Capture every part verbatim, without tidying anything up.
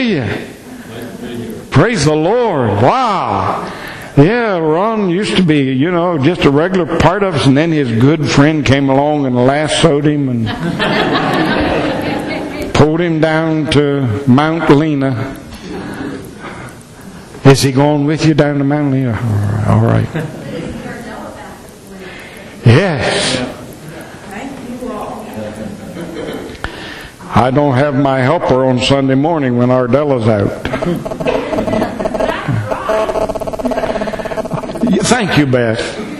see you. Praise the Lord. Wow. Yeah, Ron used to be, you know, just a regular part of us, and then his good friend came along and lassoed him and pulled him down to Mount Lena. Is he going with you down to Mount Lena? All right. Yes. I don't have my helper on Sunday morning when Ardella's out. Thank you, Beth.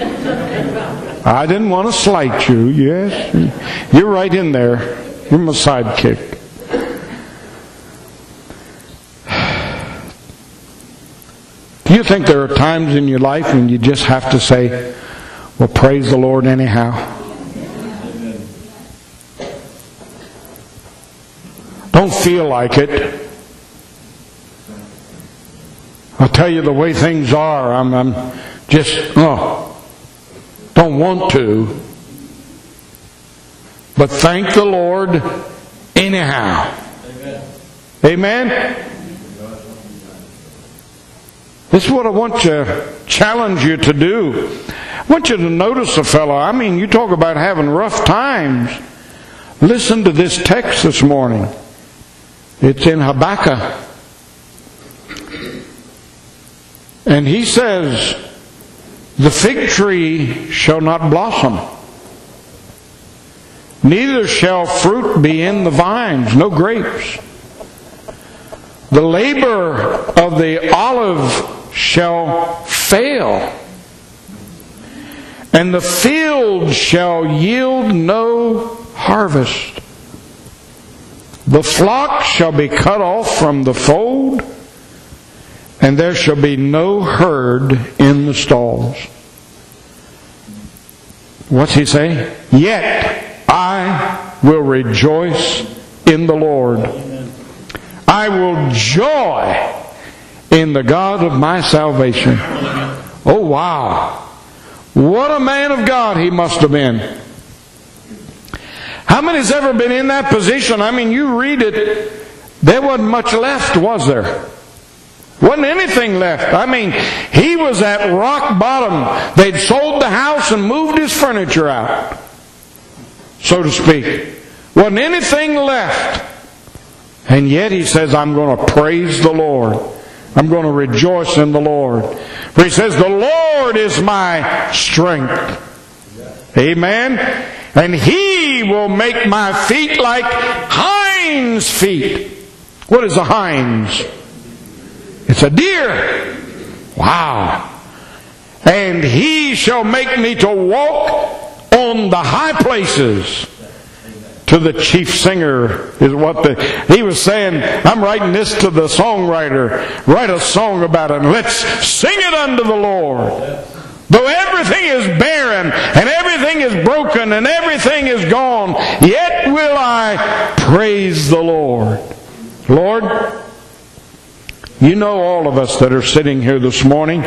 I didn't want to slight you. Yes. You're right in there. You're my sidekick. Do you think there are times in your life when you just have to say, well, praise the Lord anyhow? Don't feel like it. I'll tell you the way things are. I'm, I'm just, oh, don't want to. But thank the Lord anyhow. Amen? Amen? This is what I want to challenge you to do. I want you to notice a fellow. I mean, you talk about having rough times. Listen to this text this morning. It's in Habakkuk. And he says, the fig tree shall not blossom, neither shall fruit be in the vines, no grapes. The labor of the olive shall fail, and the field shall yield no harvest. The flock shall be cut off from the fold, and there shall be no herd in the stalls. What's he saying? Yet I will rejoice in the Lord. I will joy in the God of my salvation. Oh, wow. What a man of God he must have been. How many's ever been in that position? I mean, you read it, there wasn't much left, was there? Wasn't anything left. I mean, he was at rock bottom. They'd sold the house and moved his furniture out, so to speak. Wasn't anything left. And yet he says, I'm going to praise the Lord. I'm going to rejoice in the Lord. For he says, the Lord is my strength. Amen. And he will make my feet like hinds' feet. What is a hinds? It's a deer. Wow. And he shall make me to walk on the high places. To the chief singer is what the, he was saying. I'm writing this to the songwriter. Write a song about it. Let's sing it unto the Lord. Though everything is barren and everything is broken and everything is gone, yet will I praise the Lord. Lord, you know all of us that are sitting here this morning.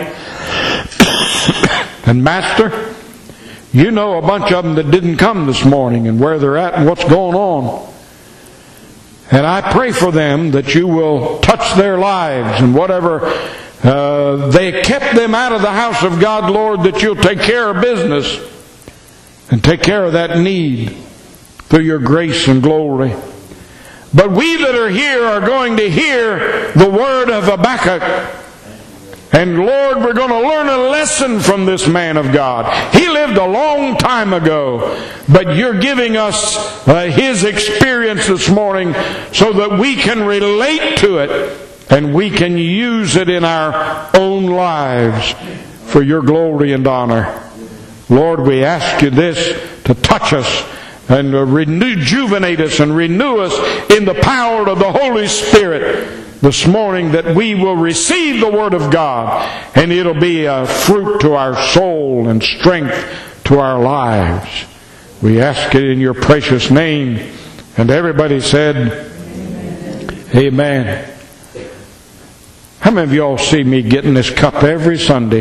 And Master, you know a bunch of them that didn't come this morning and where they're at and what's going on. And I pray for them that you will touch their lives and whatever uh, they kept them out of the house of God, Lord, that you'll take care of business and take care of that need through your grace and glory. But we that are here are going to hear the word of Habakkuk. And Lord, we're going to learn a lesson from this man of God. He lived a long time ago, but you're giving us uh, his experience this morning so that we can relate to it and we can use it in our own lives for your glory and honor. Lord, we ask you this to touch us and uh, rejuvenate us and renew us in the power of the Holy Spirit this morning, that we will receive the Word of God and it'll be a fruit to our soul and strength to our lives. We ask it in your precious name. And everybody said, Amen. Amen. How many of y'all see me getting this cup every Sunday?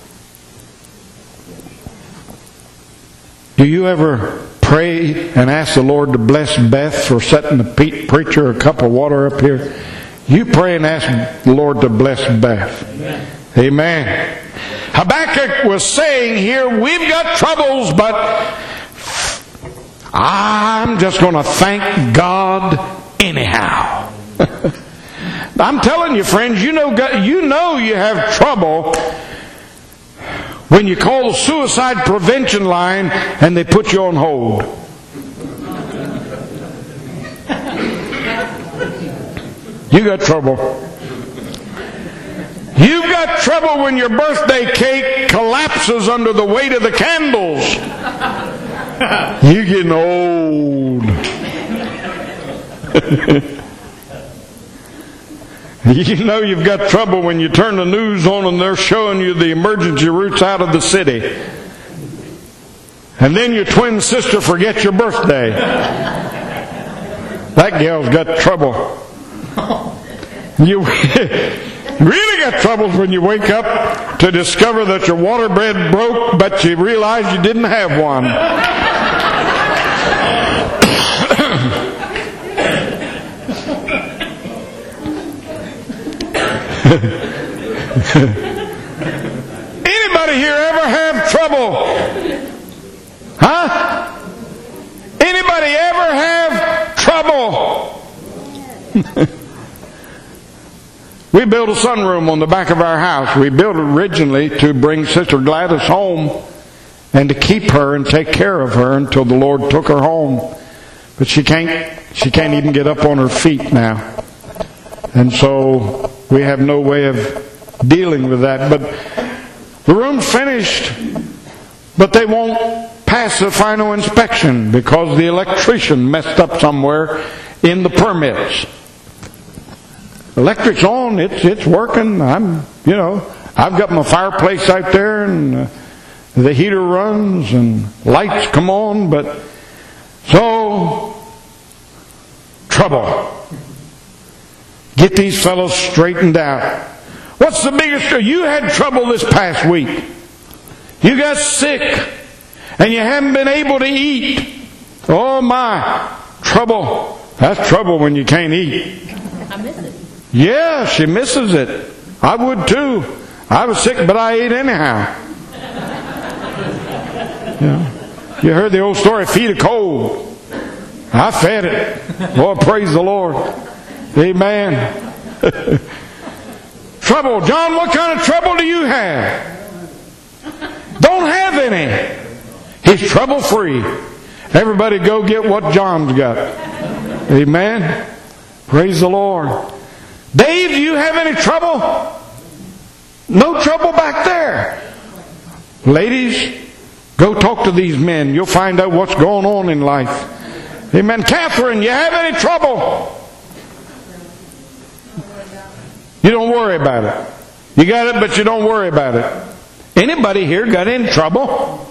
Do you ever pray and ask the Lord to bless Beth for setting the preacher a cup of water up here? You pray and ask the Lord to bless Beth. Amen. Amen. Habakkuk was saying here, we've got troubles, but I'm just going to thank God anyhow. I'm telling you, friends, you know, you know you have trouble when you call the suicide prevention line and they put you on hold. You got trouble. You've got trouble when your birthday cake collapses under the weight of the candles. You're getting old. You know you've got trouble when you turn the news on and they're showing you the emergency routes out of the city. And then your twin sister forgets your birthday. That gal's got trouble. You really got troubles when you wake up to discover that your waterbed broke, but you realize you didn't have one. Anybody here ever have trouble? Huh? Anybody ever have trouble? We built a sunroom on the back of our house. We built it originally to bring Sister Gladys home and to keep her and take care of her until the Lord took her home. But she can't, she can't even get up on her feet now. And so we have no way of dealing with that. But the room's finished, but they won't pass the final inspection because the electrician messed up somewhere in the permits. Electric's on, it's it's working. I'm, you know, I've got my fireplace out there and uh, the heater runs and lights come on, but so trouble. Get these fellows straightened out. What's the biggest trouble? You had trouble this past week. You got sick and you haven't been able to eat. Oh my, trouble. That's trouble when you can't eat. I miss it. Yeah, she misses it. I would too. I was sick, but I ate anyhow. Yeah. You heard the old story, feed a cold. I fed it. Boy, praise the Lord. Amen. Trouble. John, what kind of trouble do you have? Don't have any. He's trouble free. Everybody go get what John's got. Amen. Praise the Lord. Dave, do you have any trouble? No trouble back there. Ladies, go talk to these men. You'll find out what's going on in life. Amen. Catherine, you have any trouble? You don't worry about it. You got it, but you don't worry about it. Anybody here got in trouble?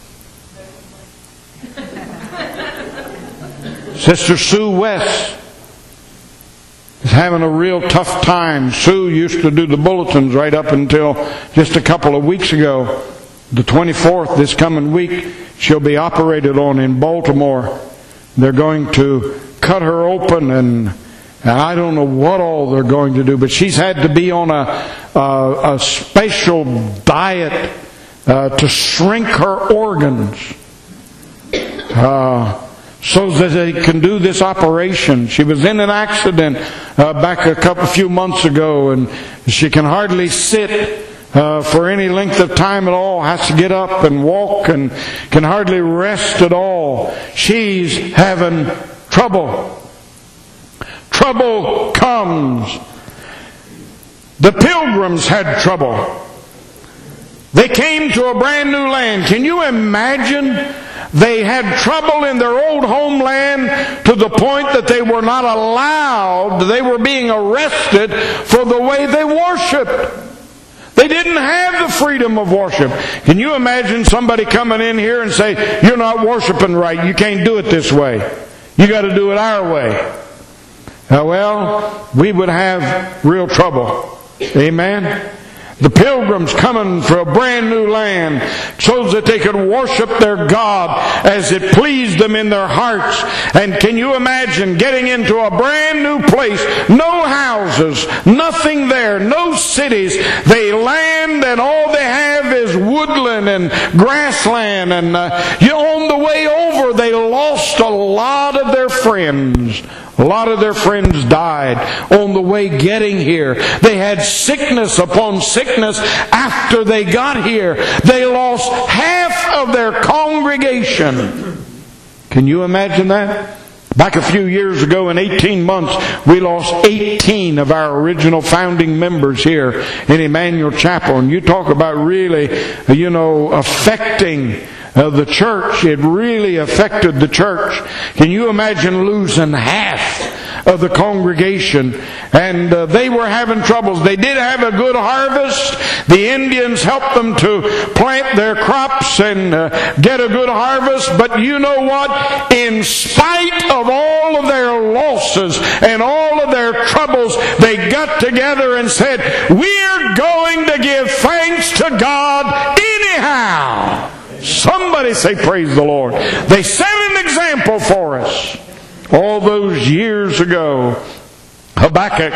Sister Sue West is having a real tough time. Sue used to do the bulletins right up until just a couple of weeks ago. The twenty-fourth, this coming week, she'll be operated on in Baltimore. They're going to cut her open, and, and I don't know what all they're going to do, but she's had to be on a, a, a special diet uh, to shrink her organs. Uh, so that they can do this operation. She was in an accident uh, back a couple few months ago, and she can hardly sit uh, for any length of time at all. Has to get up and walk and can hardly rest at all. She's having trouble. Trouble comes. The Pilgrims had trouble. They came to a brand new land. Can you imagine? They had trouble in their old homeland to the point that they were not allowed, they were being arrested for the way they worshiped. They didn't have the freedom of worship. Can you imagine somebody coming in here and say, you're not worshiping right, you can't do it this way. You got to do it our way. Uh, well, we would have real trouble. Amen? The pilgrims coming for a brand new land so that they could worship their God as it pleased them in their hearts. And can you imagine getting into a brand new place? No houses, nothing there, no cities. They land and all they have is woodland and grassland. And uh, you know, on the way over they lost a lot of their friends. A lot of their friends died on the way getting here. They had sickness upon sickness after they got here. They lost half of their congregation. Can you imagine that? Back a few years ago, in eighteen months, we lost eighteen of our original founding members here in Emmanuel Chapel. And you talk about really, you know, affecting Uh, the church. It really affected the church. Can you imagine losing half of the congregation? And uh, they were having troubles. They did have a good harvest. The Indians helped them to plant their crops and uh, get a good harvest. But you know what? In spite of all of their losses and all of their troubles, they got together and said, "We're going to give thanks to God anyhow." Somebody say, "Praise the Lord." They set an example for us. All those years ago, Habakkuk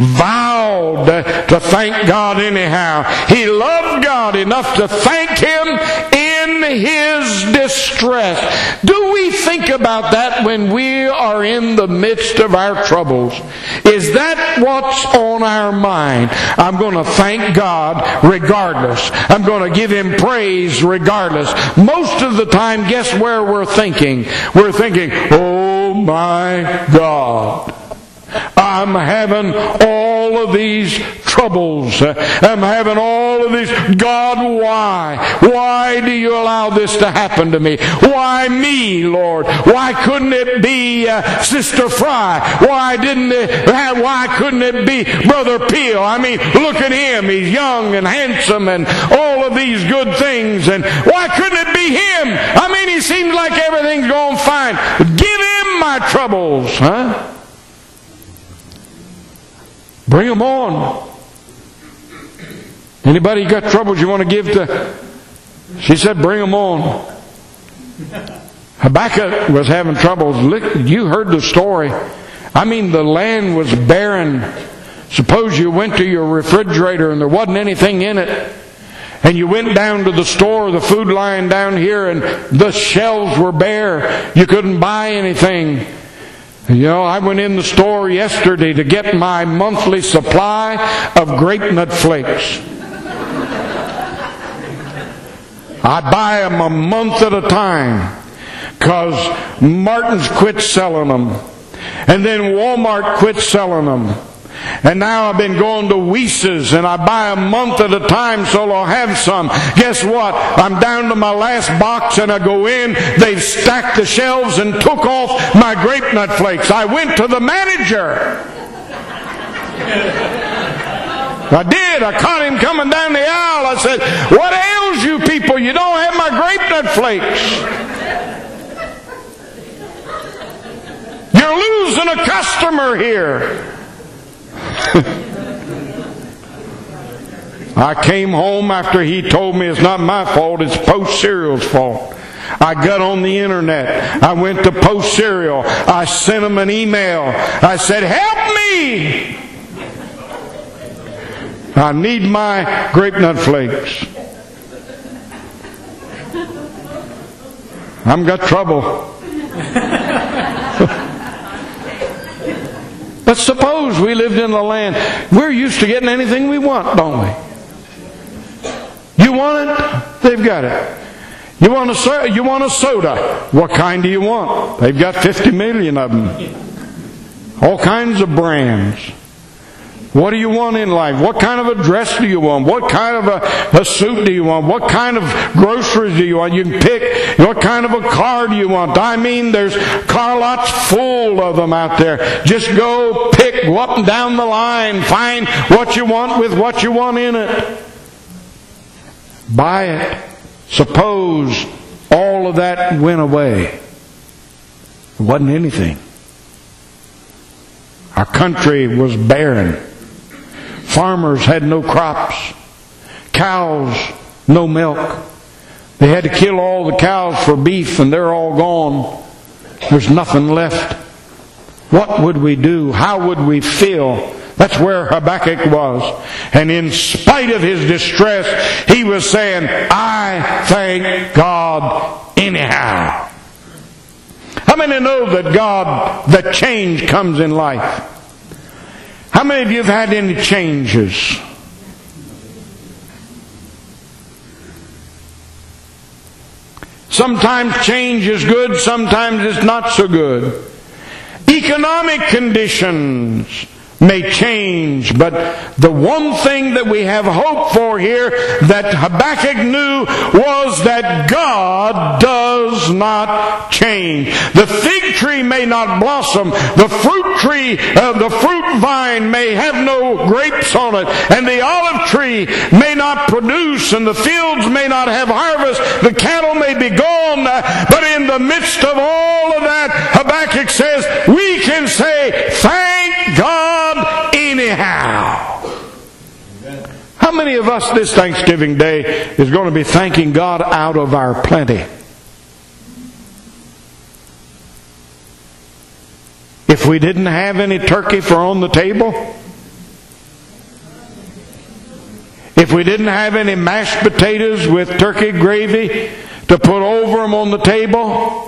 vowed to thank God anyhow. He loved God enough to thank Him in His distress. Do we think about that when we are in the midst of our troubles? Is that what's on our mind? I'm going to thank God regardless. I'm going to give Him praise regardless. Most of the time, guess where we're thinking? We're thinking, "Oh my God, I'm having all of these troubles. I'm having all of these. God, why? Why do you allow this to happen to me? Why me, Lord? Why couldn't it be uh, Sister Fry? Why didn't it? Why couldn't it be Brother Peel? I mean, look at him. He's young and handsome and all of these good things. And why couldn't it be him? I mean, he seems like everything's going fine. Give him my troubles, huh? Bring them on. Anybody got troubles you want to give to? She said, "Bring them on." Habakkuk was having troubles. You heard the story. I mean, the land was barren. Suppose you went to your refrigerator and there wasn't anything in it. And you went down to the store, the food line down here, and the shelves were bare. You couldn't buy anything. You know, I went in the store yesterday to get my monthly supply of grape nut flakes. I buy them a month at a time because Martin's quit selling them. And then Walmart quit selling them. And now I've been going to Weese's and I buy a month at a time so I'll have some. Guess what? I'm down to my last box and I go in. They've stacked the shelves and took off my grape nut flakes. I went to the manager. I did. I caught him coming down the aisle. I said, "What ails you people? You don't have my grape nut flakes. You're losing a customer here." I came home after he told me it's not my fault, it's Post Cereal's fault. I got on the internet. I went to Post Cereal. I sent them an email. I said, "Help me! I need my grape nut flakes. I've got trouble." But suppose we lived in the land. We're used to getting anything we want, don't we? You want it? They've got it. You want a so- you want a soda? What kind do you want? They've got fifty million of them. All kinds of brands. What do you want in life? What kind of a dress do you want? What kind of a, a suit do you want? What kind of groceries do you want? You can pick what kind of a car do you want. I mean, there's car lots full of them out there. Just go pick, go up and down the line, find what you want with what you want in it. Buy it. Suppose all of that went away. It wasn't anything. Our country was barren. Farmers had no crops. cows, no milk. They had to kill all the cows for beef, and they're all gone. There's nothing left. What would we do? How would we feel? That's where Habakkuk was. And in spite of his distress, he was saying, I thank God anyhow. How many know that God, that change comes in life? How many of you have had any changes? Sometimes change is good, sometimes it's not so good. Economic conditions may change, but the one thing that we have hope for here that Habakkuk knew was that God does not change. The fig tree may not blossom, the fruit tree, uh, the fruit vine may have no grapes on it, and the olive tree may not produce, and the fields may not have harvest, the cattle may be gone, but in the midst of all of that, Habakkuk says, we can say, thank God anyhow. How many of us this Thanksgiving Day is going to be thanking God out of our plenty? If we didn't have any turkey for on the table, if we didn't have any mashed potatoes with turkey gravy to put over them on the table,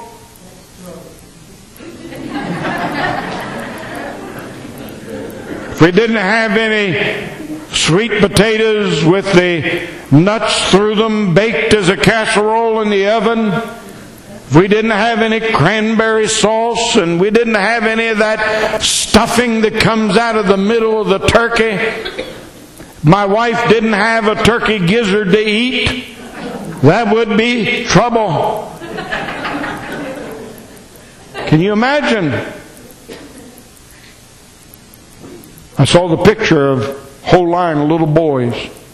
if we didn't have any sweet potatoes with the nuts through them baked as a casserole in the oven, if we didn't have any cranberry sauce, and we didn't have any of that stuffing that comes out of the middle of the turkey, my wife didn't have a turkey gizzard to eat, that would be trouble. Can you imagine? I saw the picture of a whole line of little boys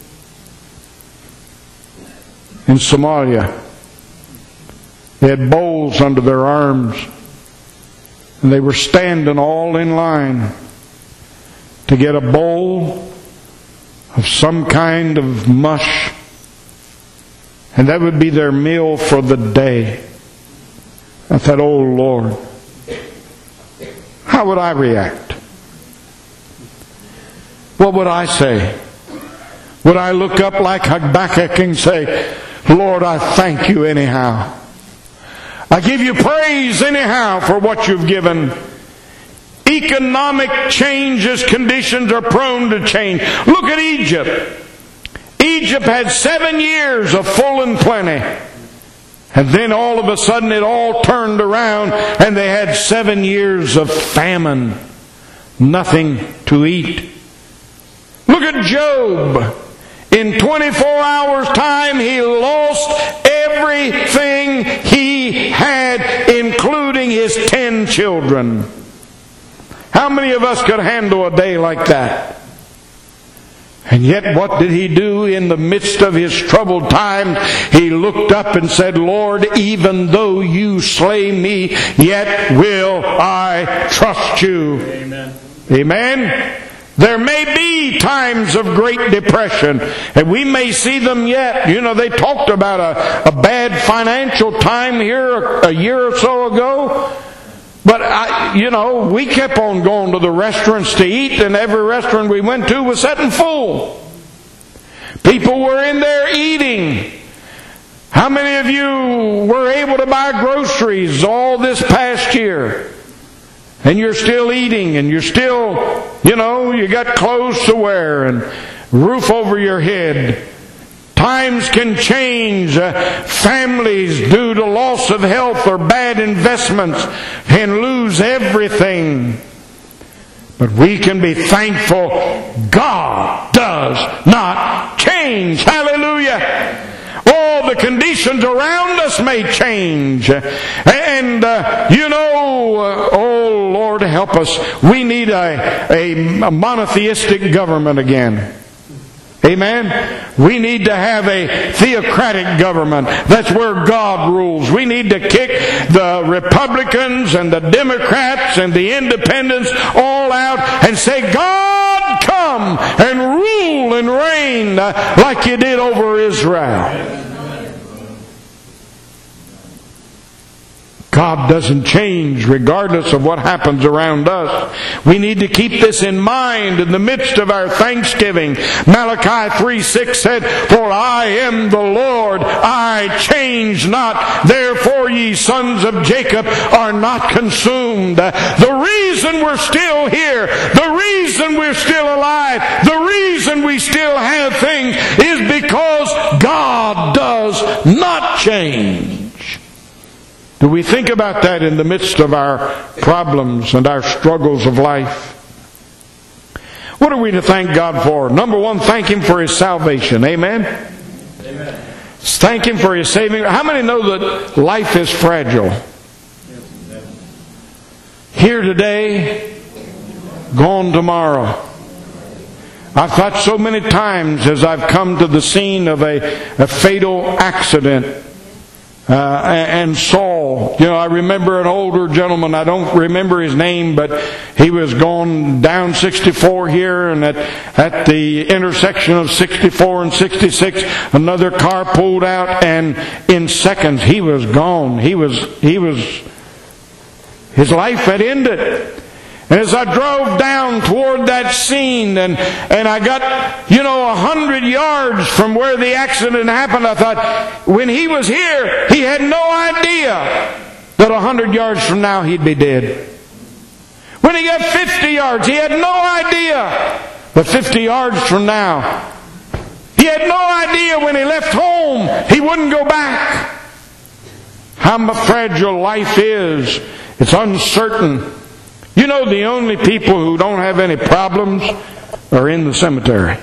in Somalia. They had bowls under their arms, and they were standing all in line to get a bowl of some kind of mush, and that would be their meal for the day. I thought, oh Lord, how would I react? What would I say? Would I look up like Habakkuk and say, Lord, I thank you anyhow. I give you praise anyhow for what you've given. Economic changes, conditions are prone to change. Look at Egypt. Egypt had seven years of full and plenty. And then all of a sudden it all turned around and they had seven years of famine. Nothing to eat. Look at Job. In twenty-four hours' time, he lost everything he had, including his ten children. How many of us could handle a day like that? And yet what did he do in the midst of his troubled times? He looked up and said, Lord, even though you slay me, yet will I trust you. Amen. Amen. There may be times of great depression, and we may see them yet. You know, they talked about a, a bad financial time here a, a year or so ago. But, I, you know, we kept on going to the restaurants to eat, and every restaurant we went to was sitting full. People were in there eating. How many of you were able to buy groceries all this past year? And you're still eating, and you're still, you know, you got clothes to wear and roof over your head. Times can change. Uh, families, due to loss of health or bad investments, can lose everything. But we can be thankful God does not change. Hallelujah. All the conditions around us may change. And, uh, you know, uh, oh Lord help us, we need a, a, a monotheistic government again. Amen? We need to have a theocratic government. That's where God rules. We need to kick the Republicans and the Democrats and the Independents all out and say, God, come and rule and reign again uh, like you did over Israel. God doesn't change regardless of what happens around us. We need to keep this in mind in the midst of our thanksgiving. Malachi three six said, "For I am the Lord, I change not. Therefore ye sons of Jacob are not consumed." The reason we're still here, the reason we're still alive, the reason we still have things is because God does not change. Do we think about that in the midst of our problems and our struggles of life? What are we to thank God for? Number one, thank Him for His salvation. Amen? Amen. Thank Him for His saving. How many know that life is fragile? Here today, gone tomorrow. I've thought so many times as I've come to the scene of a, a fatal accident Uh, and Saul, you know, I remember an older gentleman, I don't remember his name, but he was going down sixty-four here, and at, at the intersection of sixty-four and sixty-six, another car pulled out, and in seconds he was gone. He was, he was, his life had ended. And as I drove down toward that scene, and, and I got, you know, a hundred yards from where the accident happened, I thought, when he was here, he had no idea that a hundred yards from now he'd be dead. When he got fifty yards, he had no idea that fifty yards from now, he had no idea when he left home, he wouldn't go back. How fragile life is. It's uncertain. You know, the only people who don't have any problems are in the cemetery.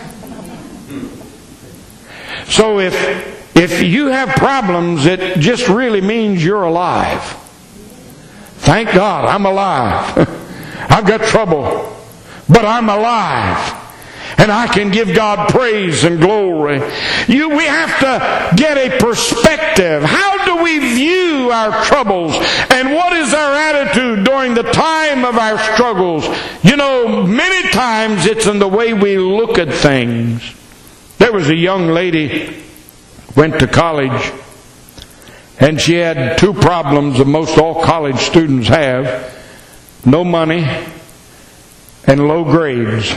So if if you have problems, it just really means you're alive. Thank God, I'm alive. I've got trouble, but I'm alive. And I can give God praise and glory. You, we have to get a perspective. How do we view our troubles? And what is our attitude during the time of our struggles? You know, many times it's in the way we look at things. There was a young lady went to college, and she had two problems that most all college students have: no money and low grades.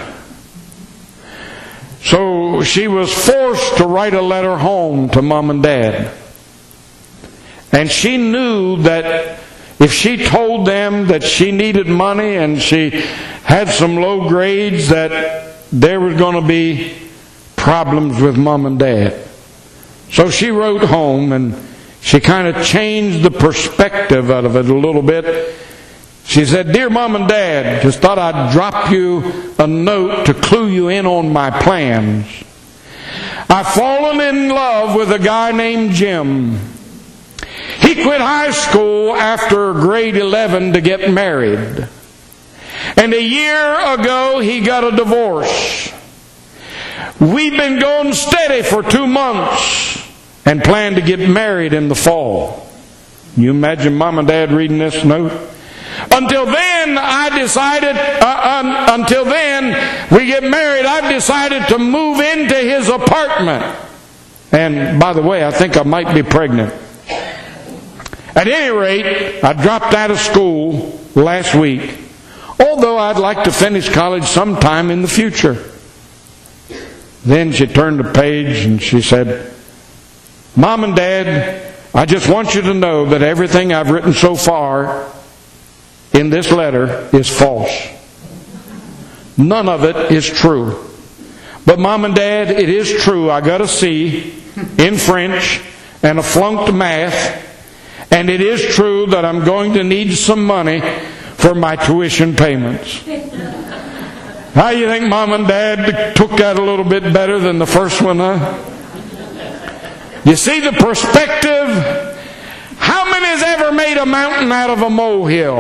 So she was forced to write a letter home to Mom and Dad. And she knew that if she told them that she needed money and she had some low grades, that there was going to be problems with Mom and Dad. So she wrote home, and she kind of changed the perspective out of it a little bit. She said, "Dear Mom and Dad, just thought I'd drop you a note to clue you in on my plans. I've fallen in love with a guy named Jim. He quit high school after grade eleven to get married. And a year ago he got a divorce. We've been going steady for two months and plan to get married in the fall." Can you imagine Mom and Dad reading this note? Until then, I decided, uh, um, until then, we get married, I've decided to move into his apartment. And by the way, I think I might be pregnant. At any rate, I dropped out of school last week, although I'd like to finish college sometime in the future. Then she turned the page and she said, "Mom and Dad, I just want you to know that everything I've written so far in this letter is false. None of it is true. But Mom and Dad, it is true. I got a C in French and a flunked math. And it is true that I'm going to need some money for my tuition payments." How do you think Mom and Dad took that a little bit better than the first one, huh? You see the perspective? How many has ever made a mountain out of a molehill?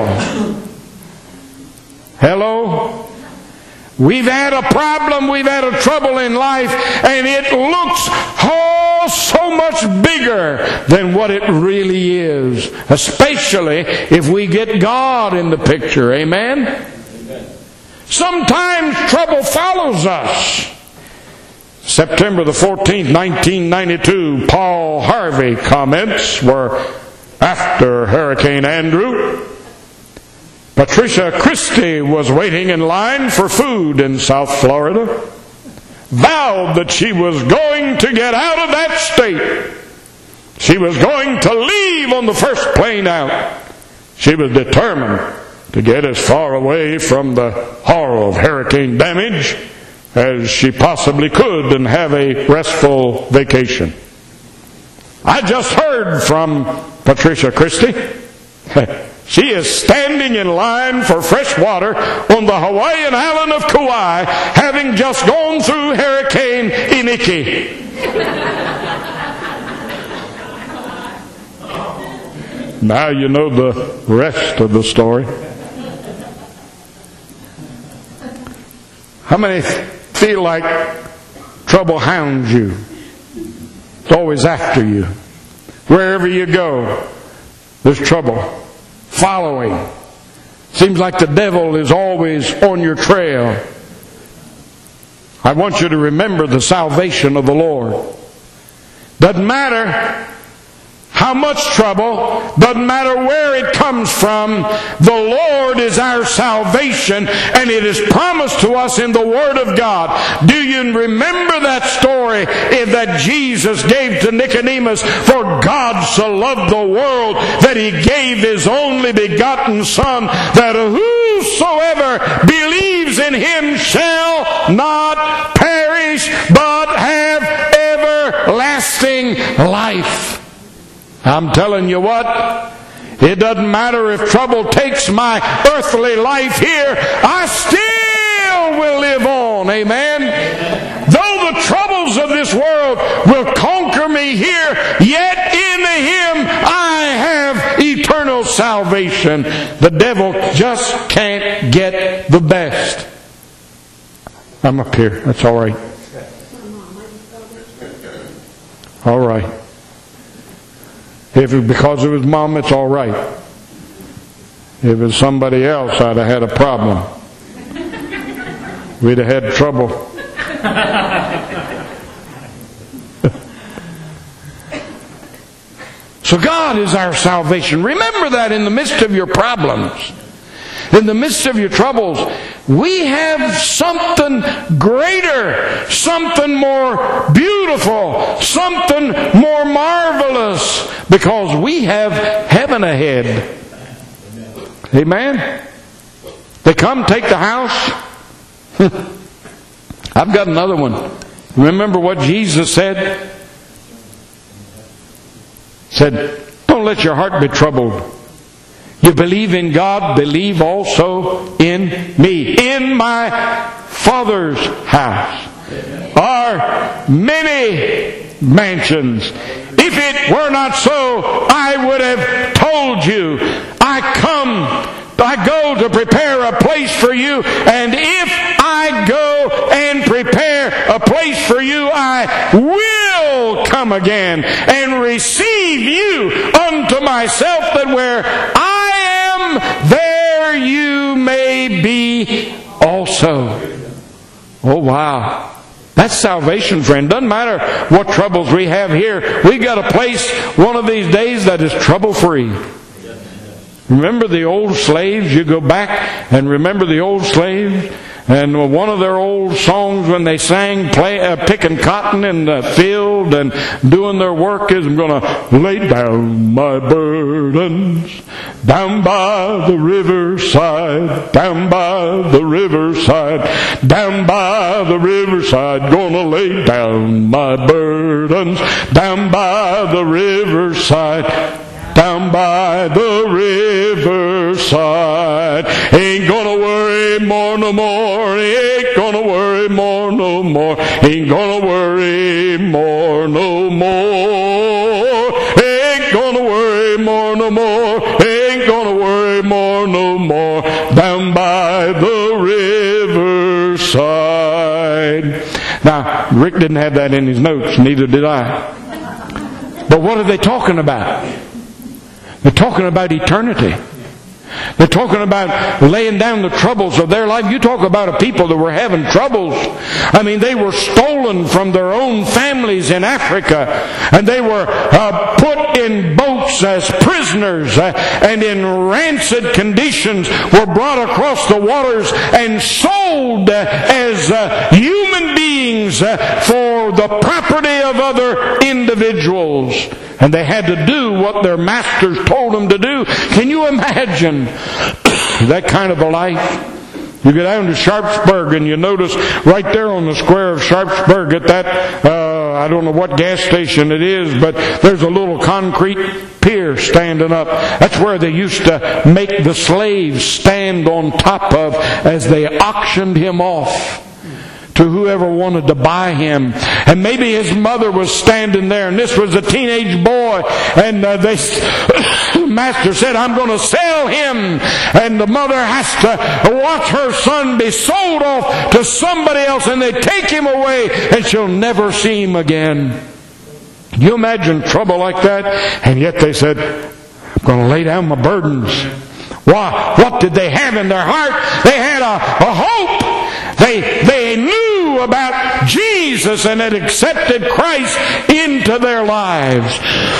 Hello? We've had a problem, we've had a trouble in life, and it looks oh so much bigger than what it really is. Especially if we get God in the picture. Amen? Sometimes trouble follows us. September the fourteenth, nineteen ninety-two, Paul Harvey comments were after Hurricane Andrew. Patricia Christie was waiting in line for food in South Florida, vowed that she was going to get out of that state. She was going to leave on the first plane out. She was determined to get as far away from the horror of hurricane damage as she possibly could and have a restful vacation. I just heard from Patricia Christie. She is standing in line for fresh water on the Hawaiian island of Kauai, having just gone through Hurricane Iniki. Now you know the rest of the story. How many feel like trouble hounds you? It's always after you. Wherever you go, there's trouble following. Seems like the devil is always on your trail. I want you to remember the salvation of the Lord. Doesn't matter how much trouble, doesn't matter where it comes from, the Lord is our salvation, and it is promised to us in the Word of God. Do you remember that story that Jesus gave to Nicodemus? For God so loved the world that He gave His only begotten Son, that whosoever believes in Him shall not perish, but have everlasting life. I'm telling you what, it doesn't matter if trouble takes my earthly life here, I still will live on. Amen? Though the troubles of this world will conquer me here, yet in Him I have eternal salvation. The devil just can't get the best. I'm up here. That's all right. All right. If it, because it was Mom, it's all right. If it was somebody else, I'd have had a problem. We'd have had trouble. So God is our salvation. Remember that in the midst of your problems, in the midst of your troubles, we have something greater, something more beautiful, something more marvelous, because we have heaven ahead. Amen? They come take the house. I've got another one. Remember what Jesus said? Said, don't let your heart be troubled. You believe in God, believe also in me. In my Father's house are many mansions. If it were not so, I would have told you. I come, I go to prepare a place for you, and if I go and prepare a place for you, I will come again and receive you unto myself, that where I am, there you may be also. Oh, wow. That's salvation, friend. Doesn't matter what troubles we have here. We've got a place one of these days that is trouble-free. Remember the old slaves? You go back and remember the old slaves? And one of their old songs when they sang, play, uh, picking cotton in the field and doing their work is, I'm going to lay down my burdens down by the riverside, down by the riverside, down by the riverside, going to lay down my burdens down by the riverside. Down by the riverside. Ain't gonna worry more no more. Ain't gonna worry more no more. Ain't gonna worry more no more. Ain't gonna worry more no more. Ain't gonna worry more no more. Down by the riverside. Now, Rick didn't have that in his notes, neither did I. But what are they talking about? They're talking about eternity. They're talking about laying down the troubles of their life. You talk about a people that were having troubles. I mean, they were stolen from their own families in Africa, and they were uh, put in boats as prisoners, uh, and in rancid conditions were brought across the waters and sold uh, as uh, human beings uh, for the property of other individuals. And they had to do what their masters told them to do. Can you imagine that kind of a life? You get down to Sharpsburg and you notice right there on the square of Sharpsburg at that, uh, I don't know what gas station it is, but there's a little concrete pier standing up. That's where they used to make the slaves stand on top of as they auctioned him off to whoever wanted to buy him. And maybe his mother was standing there, and this was a teenage boy, and uh, they, the master said, I'm going to sell him. And the mother has to watch her son be sold off to somebody else, and they take him away, and she'll never see him again. Can you imagine trouble like that? And yet they said, I'm going to lay down my burdens. Why? What did they have in their heart? They had a, a hope. They, they knew about Jesus and had accepted Christ into their lives.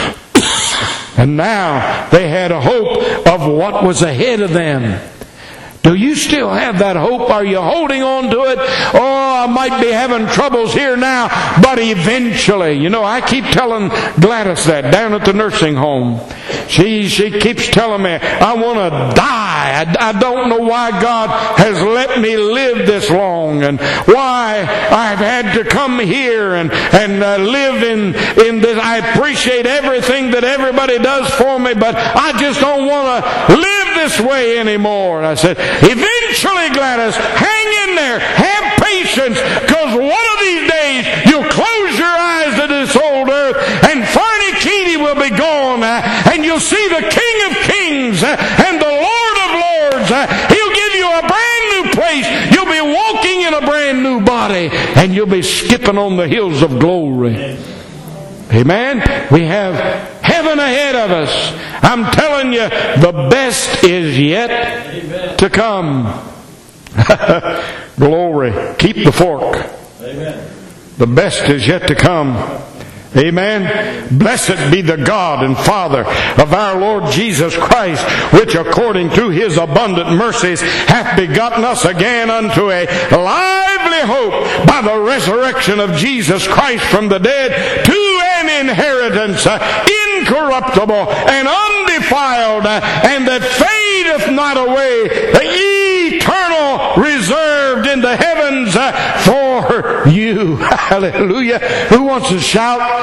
And now they had a hope of what was ahead of them. Do you still have that hope? Are you holding on to it? Oh, I might be having troubles here now, but eventually. You know, I keep telling Gladys that down at the nursing home. She she keeps telling me, I want to die. I, I don't know why God has let me live this long, and why I've had to come here and, and uh, live in, in this. I appreciate everything that everybody does for me, but I just don't want to live this way anymore. And I said, eventually, Gladys, hang in there. Have patience, because one of these days you'll close your eyes to this old earth, and fornicating will be gone, uh, and you'll see the King of Kings uh, and the Lord of Lords. Uh, he'll give you a brand new place. You'll be walking in a brand new body, and you'll be skipping on the hills of glory. Amen. We have heaven ahead of us. I'm telling you, the best is yet Amen. To come. Glory. Keep the fork. Amen. The best is yet to come. Amen. Blessed be the God and Father of our Lord Jesus Christ, which according to His abundant mercies hath begotten us again unto a lively hope by the resurrection of Jesus Christ from the dead, to an inheritance uh, incorruptible and undefiled, uh, and that fadeth not away, eternal, reserved in the heavens uh, for you. Hallelujah. Who wants to shout?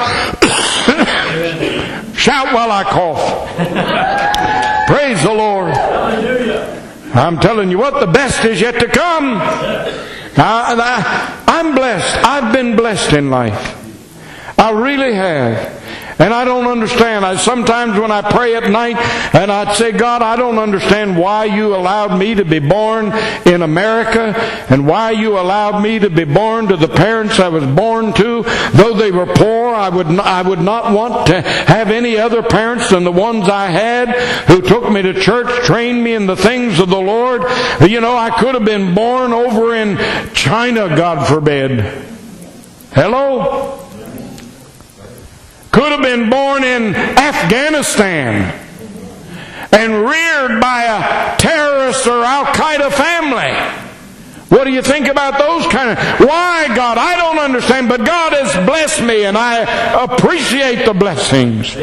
Shout while I cough. Praise the Lord. I'm telling you what, the best is yet to come. I, I, I'm blessed. I've been blessed in life. I really have. And I don't understand. I sometimes when I pray at night and I'd say, God, I don't understand why you allowed me to be born in America, and why you allowed me to be born to the parents I was born to. Though they were poor, I would not, I would not want to have any other parents than the ones I had, who took me to church, trained me in the things of the Lord. You know, I could have been born over in China, God forbid. Hello? Could have been born in Afghanistan and reared by a terrorist or Al-Qaeda family. What do you think about those kind of... Why, God? I don't understand, but God has blessed me, and I appreciate the blessings.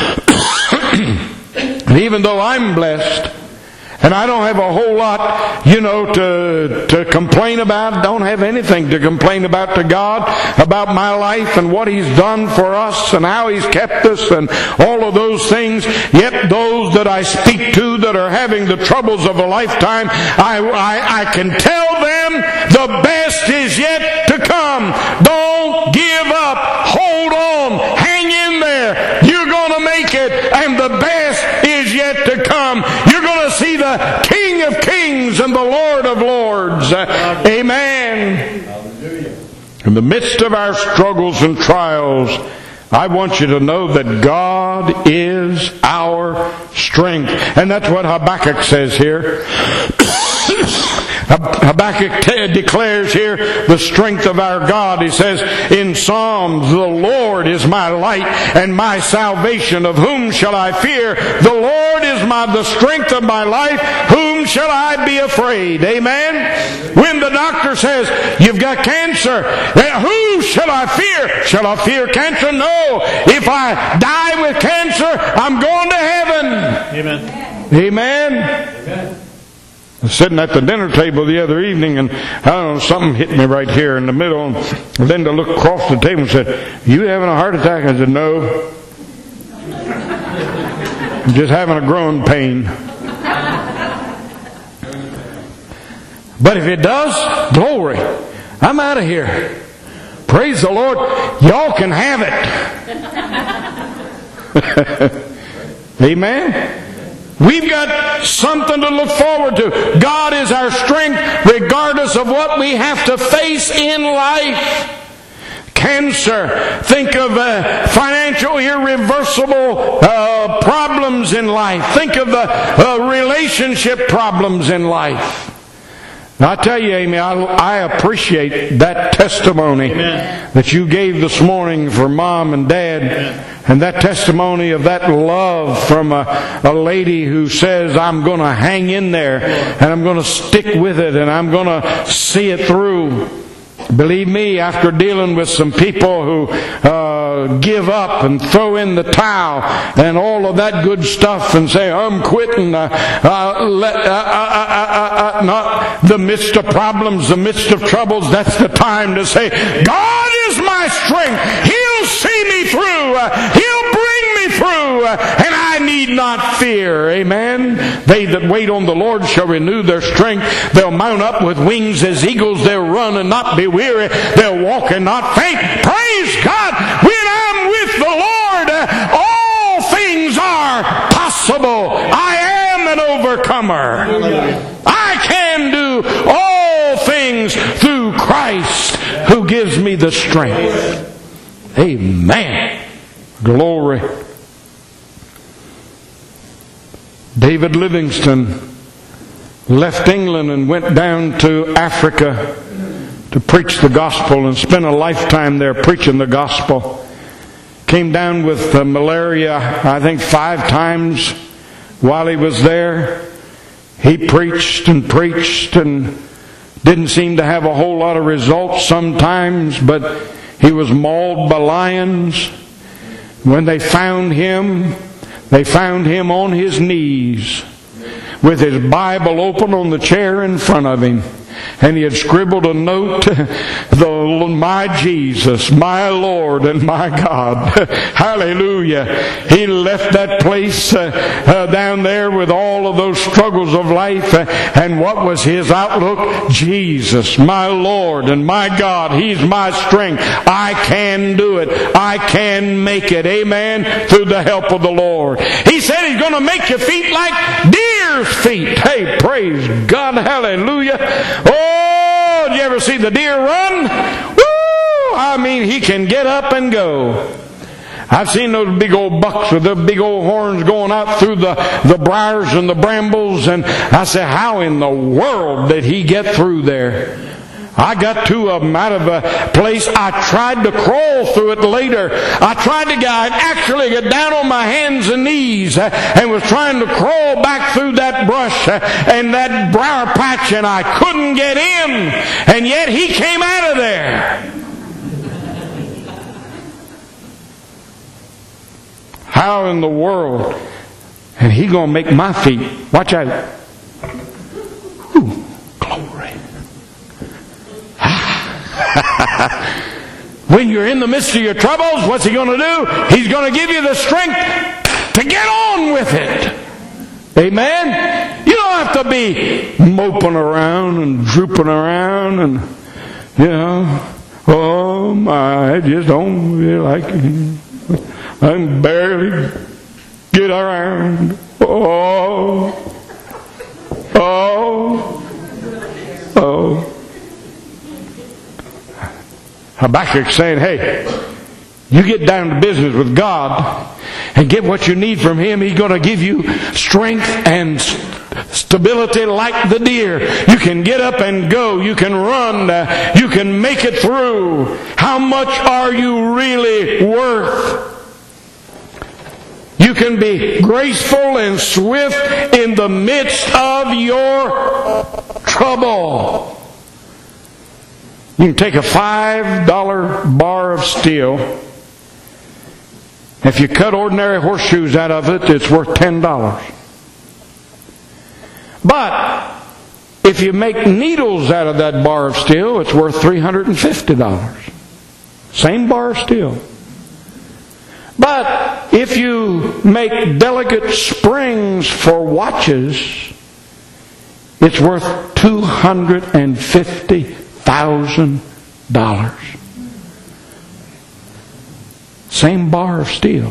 And even though I'm blessed, and I don't have a whole lot, you know, to to complain about. Don't have anything to complain about to God about my life and what He's done for us and how He's kept us and all of those things. Yet those that I speak to that are having the troubles of a lifetime, I, I, I can tell them the best is yet to come. Don't give up. Hold on. Hang in there. You're going to make it, and the best is yet to come. You're going to see the King of Kings and the Lord of Lords. Uh, amen. In the midst of our struggles and trials, I want you to know that God is our strength. And that's what Habakkuk says here. Habakkuk te- declares here the strength of our God. He says in Psalms, the Lord is my light and my salvation. Of whom shall I fear? The Lord is my the strength of my life. Whom shall I be afraid? Amen? When the doctor says, you've got cancer, who shall I fear? Shall I fear cancer? No. If I die with cancer, I'm going to heaven. Amen. Amen. Amen. I was sitting at the dinner table the other evening, and I don't know, something hit me right here in the middle. And Linda looked across the table and said, you having a heart attack? I said, no. I'm just having a growing pain. But if it does, glory. I'm out of here. Praise the Lord. Y'all can have it. Amen. We've got something to look forward to. God is our strength regardless of what we have to face in life. Cancer. Think of uh, financial irreversible uh, problems in life. Think of the uh, relationship problems in life. Now, I tell you, Amy, I, I appreciate that testimony Amen. That you gave this morning for Mom and Dad. Amen. And that testimony of that love from a, a lady who says, I'm going to hang in there and I'm going to stick with it and I'm going to see it through. Believe me, after dealing with some people who uh, give up and throw in the towel and all of that good stuff and say, I'm quitting, uh, uh, let, uh, uh, uh, uh, not the midst of problems, the midst of troubles, that's the time to say, God is my strength. He'll see me through. Uh, he'll bring me through. Uh, and I need not fear. Amen. They that wait on the Lord shall renew their strength. They'll mount up with wings as eagles. They'll run and not be weary. They'll walk and not faint. Praise God. When I'm with the Lord, uh, all things are possible. I am an overcomer. I can do all things through Christ who gives me the strength. Amen. Glory. David Livingstone left England and went down to Africa to preach the gospel and spent a lifetime there preaching the gospel. Came down with uh, malaria, I think five times while he was there. He preached and preached and didn't seem to have a whole lot of results sometimes, but he was mauled by lions. When they found him, they found him on his knees with his Bible open on the chair in front of him. And he had scribbled a note, the, my Jesus, my Lord and my God. Hallelujah. He left that place uh, uh, down there with all of those struggles of life. Uh, and what was his outlook? Jesus, my Lord and my God. He's my strength. I can do it. I can make it. Amen. Through the help of the Lord. He said he's going to make your feet like deer's feet. Hey, praise God. Hallelujah. Oh, did you ever see the deer run? Woo! I mean, he can get up and go. I've seen those big old bucks with their big old horns going out through the, the briars and the brambles, and I say, how in the world did he get through there? I got two of them out of a place. I tried to crawl through it later. I tried to get, I'd actually get down on my hands and knees and was trying to crawl back through that brush and that briar patch, and I couldn't get in. And yet he came out of there. How in the world? And he gonna make my feet. Watch out. Ooh, glory. When you're in the midst of your troubles, what's he going to do? He's going to give you the strength to get on with it. Amen? You don't have to be moping around and drooping around and, you know, oh my, I just don't feel like it. I can barely get around. Oh, oh, oh. Habakkuk saying, hey, You get down to business with God and get what you need from Him, He's going to give you strength and stability like the deer. You can get up and go. You can run. Uh, you can make it through. How much are you really worth? You can be graceful and swift in the midst of your trouble. You can take a five dollar bar of steel. If you cut ordinary horseshoes out of it, it's worth ten dollars. But if you make needles out of that bar of steel, it's worth three hundred fifty dollars. Same bar of steel. But if you make delicate springs for watches, it's worth two hundred fifty thousand dollars. Same bar of steel.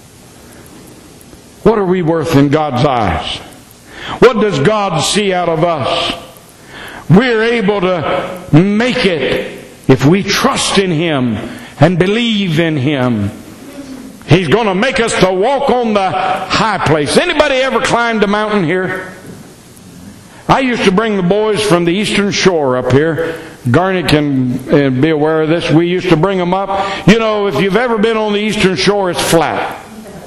What are we worth in God's eyes? What does God see out of us? We're able to make it if we trust in Him and believe in Him. He's going to make us to walk on the high place. Anybody ever climbed a mountain here? I used to bring the boys from the Eastern Shore up here. Garnett can be aware of this. We used to bring them up. You know, if you've ever been on the Eastern Shore, it's flat.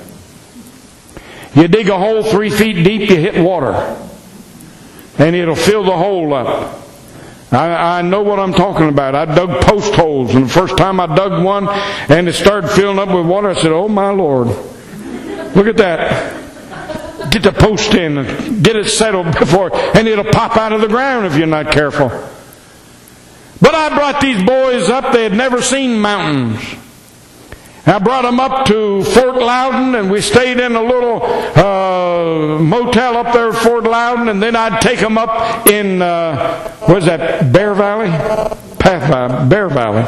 You dig a hole three feet deep, you hit water. And it'll fill the hole up. I, I know what I'm talking about. I dug post holes, and the first time I dug one and it started filling up with water, I said, oh my Lord, look at that. Get the post in and get it settled before, and it'll pop out of the ground if you're not careful. But I brought these boys up. They had never seen mountains. I brought them up to Fort Loudon, and we stayed in a little uh, motel up there at Fort Loudon, and then I'd take them up in, uh, what is that, Bear Valley? Path Valley, Bear Valley.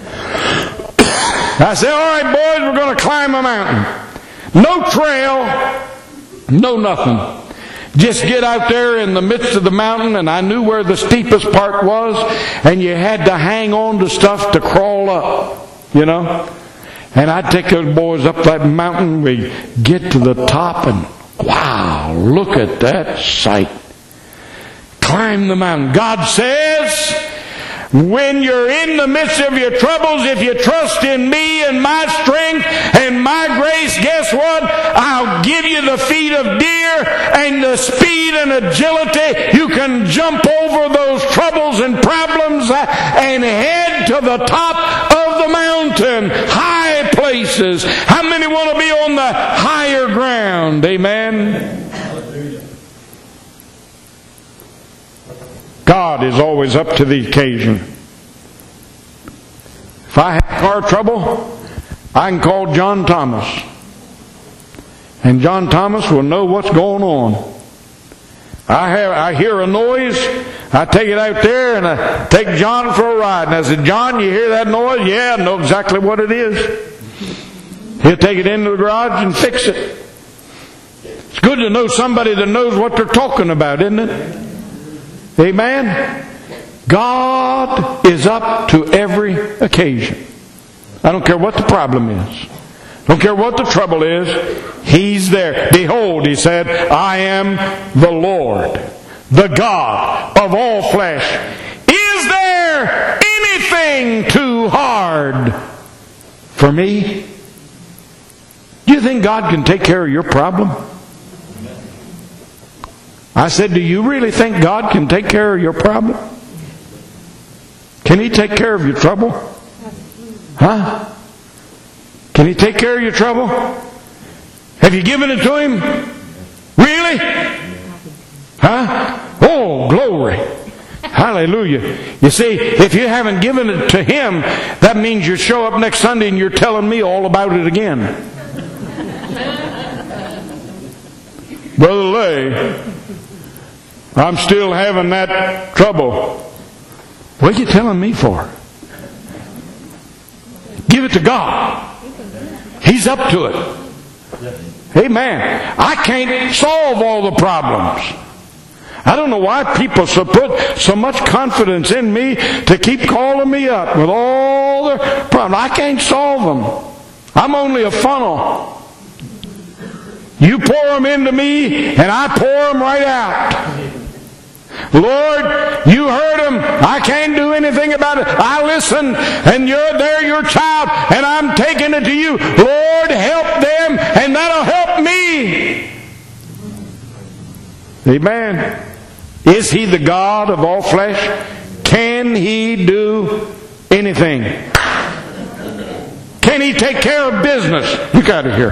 I said, all right, boys, we're going to climb a mountain. No trail, no nothing. Just get out there in the midst of the mountain, and I knew where the steepest part was, and you had to hang on to stuff to crawl up, you know. And I'd take those boys up that mountain. We get to the top, and wow, look at that sight. Climb the mountain. God says, when you're in the midst of your troubles, if you trust in me and my strength and my grace, guess what? I'll give you the feet of deer and the speed and agility. You can jump over those troubles and problems and head to the top of the mountain. High places. How many want to be on the higher ground? Amen. God is always up to the occasion. If I have car trouble, I can call John Thomas. And John Thomas will know what's going on. I have, I hear a noise, I take it out there and I take John for a ride. And I said, John, you hear that noise? Yeah, I know exactly what it is. He'll take it into the garage and fix it. It's good to know somebody that knows what they're talking about, isn't it? Amen? God is up to every occasion. I don't care what the problem is. Don't care what the trouble is. He's there. Behold, He said, I am the Lord, the God of all flesh. Is there anything too hard for me? Do you think God can take care of your problem? I said, do you really think God can take care of your problem? Can He take care of your trouble? Huh? Can He take care of your trouble? Have you given it to Him? Really? Huh? Oh, glory. Hallelujah. You see, if you haven't given it to Him, that means you show up next Sunday and you're telling me all about it again. Brother Lay, I'm still having that trouble. What are you telling me for? Give it to God. He's up to it. Amen. I can't solve all the problems. I don't know why people so put so much confidence in me to keep calling me up with all their problems. I can't solve them. I'm only a funnel. You pour them into me, and I pour them right out. Lord, you heard them. I can't do anything about it. I listen, and you're there, your child, and I'm taking it to you. Lord, help them, and that'll help me. Amen. Is He the God of all flesh? Can He do anything? Can He take care of business? Look out of here.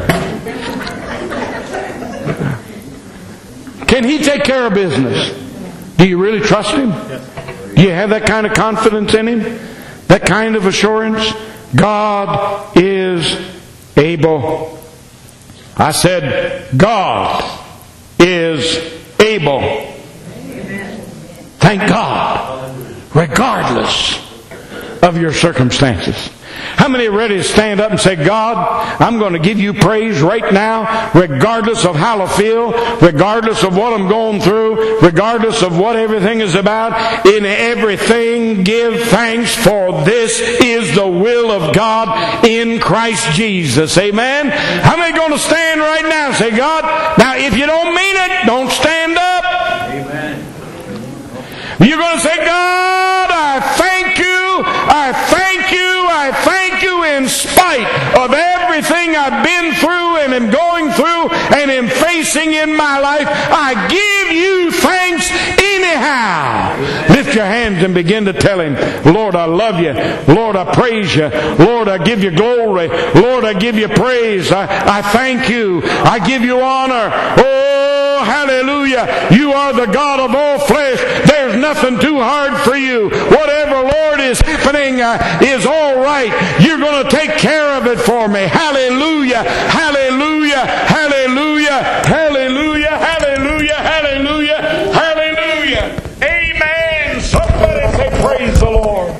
Can He take care of business? Do you really trust Him? Do you have that kind of confidence in Him? That kind of assurance? God is able. I said, God is able. Thank God, regardless of your circumstances. How many are ready to stand up and say, God, I'm going to give you praise right now, regardless of how I feel, regardless of what I'm going through, regardless of what everything is about. In everything, give thanks, for this is the will of God in Christ Jesus. Amen? How many are going to stand right now and say, God, now if you don't mean it, don't stand up. Amen. You're going to say, God, I thank you, I thank you, I thank you in spite of everything I've been through and am going through and am facing in my life. I give you thanks anyhow. Lift your hands and begin to tell Him, Lord, I love you. Lord, I praise you. Lord, I give you glory. Lord, I give you praise. I, I thank you. I give you honor. Oh, hallelujah. You are the God of all flesh. There's nothing too hard for you. Whatever, Lord, is happening uh, is all right. You're going to take care of it for me. Hallelujah. Hallelujah. Hallelujah. Hallelujah. Hallelujah. Hallelujah. Hallelujah. Amen. Somebody say, praise the Lord.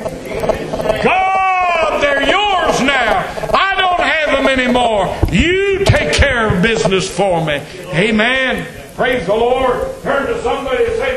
God, they're yours now. I don't have them anymore. You take care of business for me. Amen. Praise the Lord. Turn to somebody and say,